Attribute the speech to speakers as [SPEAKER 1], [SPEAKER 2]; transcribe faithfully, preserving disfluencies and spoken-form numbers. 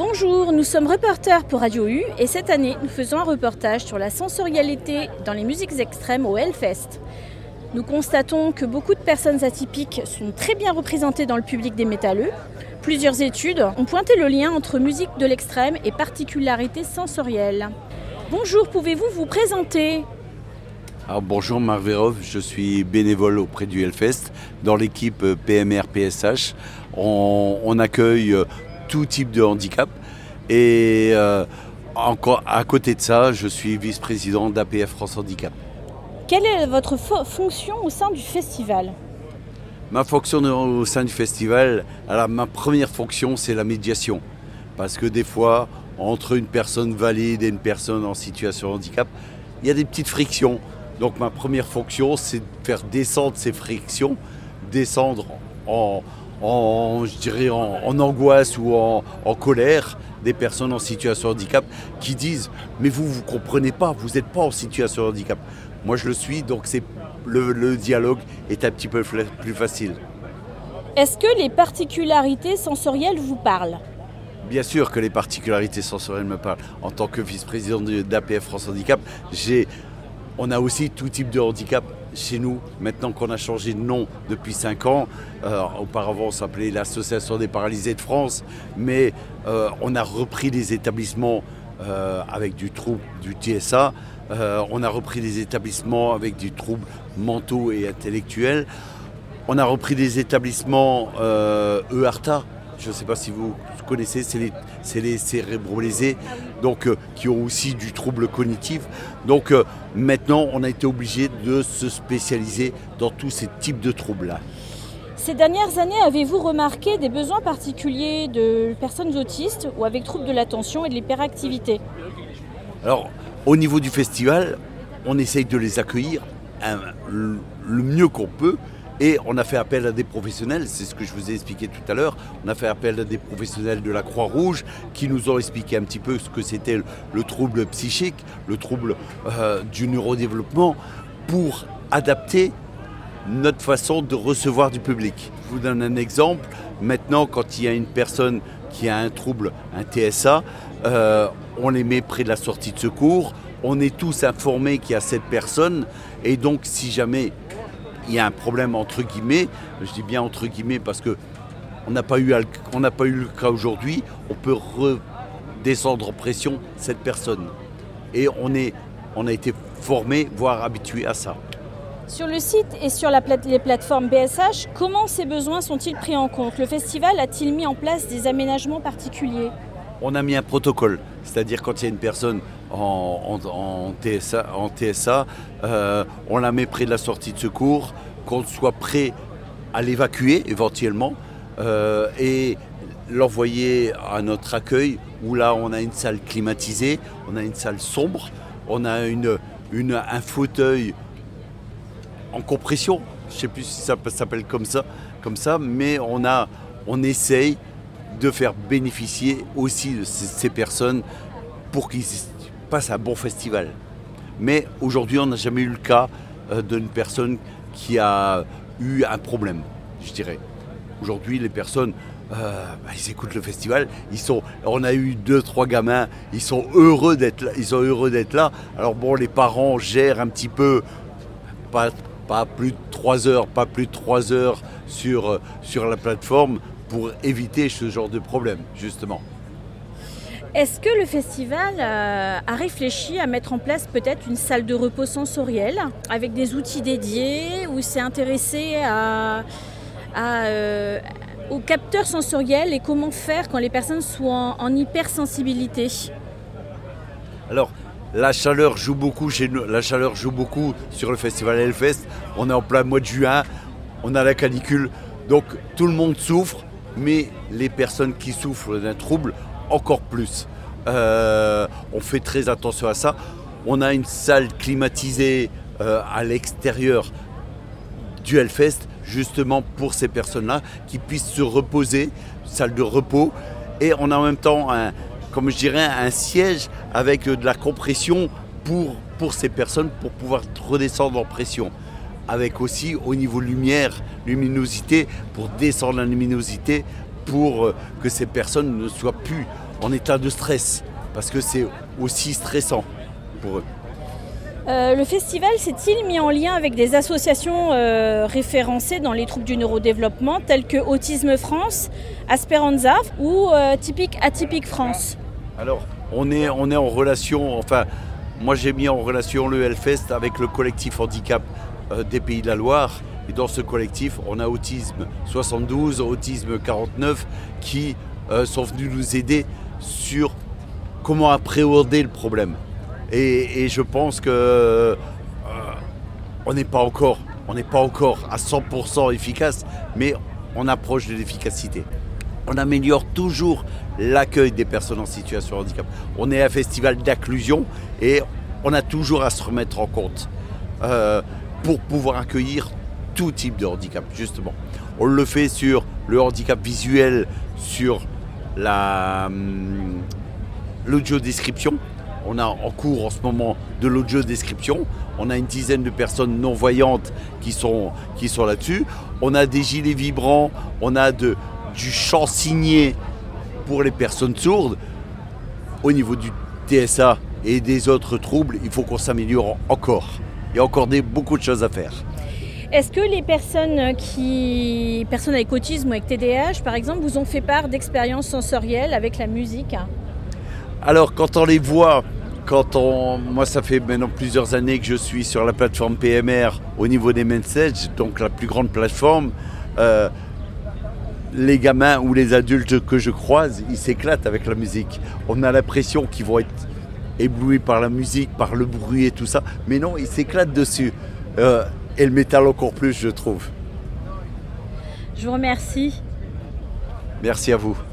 [SPEAKER 1] Bonjour, nous sommes reporters pour Radio U et cette année, nous faisons un reportage sur la sensorialité dans les musiques extrêmes au Hellfest. Nous constatons que beaucoup de personnes atypiques sont très bien représentées dans le public des métalleux. Plusieurs études ont pointé le lien entre musique de l'extrême et particularités sensorielles. Bonjour, pouvez-vous vous présenter ?
[SPEAKER 2] Alors, bonjour, Marc Verhoeff, je suis bénévole auprès du Hellfest dans l'équipe P M R P S H. On, on accueille tout type de handicap et euh, encore, à côté de ça, je suis vice-président d'A P F France Handicap.
[SPEAKER 1] Quelle est votre fo- fonction au sein du festival ?
[SPEAKER 2] Ma fonction au sein du festival, alors ma première fonction, c'est la médiation. Parce que des fois, entre une personne valide et une personne en situation de handicap, il y a des petites frictions. Donc ma première fonction, c'est de faire descendre ces frictions, descendre en, en je dirais en, en angoisse ou en, en colère des personnes en situation de handicap qui disent « mais vous, vous ne comprenez pas, vous n'êtes pas en situation de handicap ». Moi, je le suis, donc c'est, le, le dialogue est un petit peu plus facile.
[SPEAKER 1] Est-ce que les particularités sensorielles vous parlent ?
[SPEAKER 2] Bien sûr que les particularités sensorielles me parlent. En tant que vice-président d'A P F France Handicap, j'ai, on a aussi tout type de handicap chez nous. Maintenant qu'on a changé de nom depuis cinq ans, euh, auparavant on s'appelait l'Association des paralysés de France, mais euh, on a repris les établissements euh, avec du trouble du T S A. Euh, on a repris des établissements avec des troubles mentaux et intellectuels. On a repris des établissements euh, E A R T A. Je ne sais pas si vous connaissez, c'est les, c'est les cérébro-lésés, donc, euh, qui ont aussi du trouble cognitif. Donc euh, maintenant, on a été obligé de se spécialiser dans tous ces types de troubles-là.
[SPEAKER 1] Ces dernières années, avez-vous remarqué des besoins particuliers de personnes autistes ou avec troubles de l'attention et de l'hyperactivité ?
[SPEAKER 2] Alors, au niveau du festival, on essaye de les accueillir hein, le, le mieux qu'on peut et on a fait appel à des professionnels, c'est ce que je vous ai expliqué tout à l'heure, on a fait appel à des professionnels de la Croix-Rouge qui nous ont expliqué un petit peu ce que c'était le, le trouble psychique, le trouble euh, du neurodéveloppement pour adapter notre façon de recevoir du public. Je vous donne un exemple, maintenant quand il y a une personne qui a un trouble, un T S A, euh, on les met près de la sortie de secours, on est tous informés qu'il y a cette personne et donc si jamais il y a un problème entre guillemets, je dis bien entre guillemets parce qu'on n'a pas eu, on n'a pas eu le cas aujourd'hui, on peut redescendre en pression cette personne et on, est, on a été formés, voire habitués à ça.
[SPEAKER 1] Sur le site et sur la plate- les plateformes B S H, comment ces besoins sont-ils pris en compte ? Le festival a-t-il mis en place des aménagements particuliers ?
[SPEAKER 2] On a mis un protocole, c'est-à-dire quand il y a une personne en, en, en T S A, en T S A euh, on la met près de la sortie de secours, qu'on soit prêt à l'évacuer éventuellement euh, et l'envoyer à notre accueil où là on a une salle climatisée, on a une salle sombre, on a une, une, un fauteuil en compression, je ne sais plus si ça s'appelle comme ça, comme ça mais on, a, on essaye de faire bénéficier aussi de ces, ces personnes pour qu'ils passent un bon festival. Mais aujourd'hui, on n'a jamais eu le cas euh, d'une personne qui a eu un problème, je dirais. Aujourd'hui, les personnes, euh, bah, ils écoutent le festival, ils sont, on a eu deux, trois gamins, ils sont heureux d'être là, ils sont heureux d'être là. Alors bon, les parents gèrent un petit peu, pas, pas plus de trois heures, pas plus de trois heures sur, sur la plateforme, pour éviter ce genre de problème, justement.
[SPEAKER 1] Est-ce que le festival euh, a réfléchi à mettre en place peut-être une salle de repos sensorielle avec des outils dédiés ou s'est intéressé à, à, euh, aux capteurs sensoriels et comment faire quand les personnes sont en, en hypersensibilité ?
[SPEAKER 2] Alors, la chaleur joue beaucoup chez nous, la chaleur joue beaucoup sur le festival Hellfest. On est en plein mois de juin, on a la canicule, donc tout le monde souffre. Mais les personnes qui souffrent d'un trouble, encore plus. Euh, on fait très attention à ça. On a une salle climatisée euh, à l'extérieur du Hellfest, justement pour ces personnes-là, qui puissent se reposer, salle de repos. Et on a en même temps, un, comme je dirais, un siège avec de la compression pour, pour ces personnes, pour pouvoir redescendre en pression. Avec aussi au niveau lumière, luminosité, pour descendre la luminosité, pour que ces personnes ne soient plus en état de stress, parce que c'est aussi stressant pour eux.
[SPEAKER 1] Euh, le festival s'est-il mis en lien avec des associations euh, référencées dans les troubles du neurodéveloppement telles que Autisme France, Asperanza ou euh, Typique Atypique France?
[SPEAKER 2] Alors, on est, on est en relation, enfin, moi j'ai mis en relation le Hellfest avec le collectif handicap euh, des Pays de la Loire. Et dans ce collectif, on a Autisme soixante-douze, Autisme quarante-neuf qui euh, sont venus nous aider sur comment appréhender le problème. Et, et je pense que euh, on n'est pas encore, on n'est pas encore à cent pour cent efficace, mais on approche de l'efficacité. On améliore toujours l'accueil des personnes en situation de handicap. On est un festival d'inclusion et on a toujours à se remettre en compte euh, pour pouvoir accueillir tout type de handicap, justement. On le fait sur le handicap visuel, sur la, hum, l'audio-description. On a en cours en ce moment de l'audio-description. On a une dizaine de personnes non-voyantes qui sont, qui sont là-dessus. On a des gilets vibrants, on a de, du chant signé pour les personnes sourdes. Au niveau du T S A et des autres troubles, il faut qu'on s'améliore encore. Il y a encore des, beaucoup de choses à faire.
[SPEAKER 1] Est-ce que les personnes, qui, personnes avec autisme ou avec T D A H, par exemple, vous ont fait part d'expériences sensorielles avec la musique ?
[SPEAKER 2] Alors, quand on les voit, quand on, moi ça fait maintenant plusieurs années que je suis sur la plateforme P M R au niveau des Mainstage, donc la plus grande plateforme, euh, les gamins ou les adultes que je croise, ils s'éclatent avec la musique. On a l'impression qu'ils vont être éblouis par la musique, par le bruit et tout ça, mais non, ils s'éclatent dessus. Euh, et le métal encore plus, je trouve.
[SPEAKER 1] Je vous remercie.
[SPEAKER 2] Merci à vous.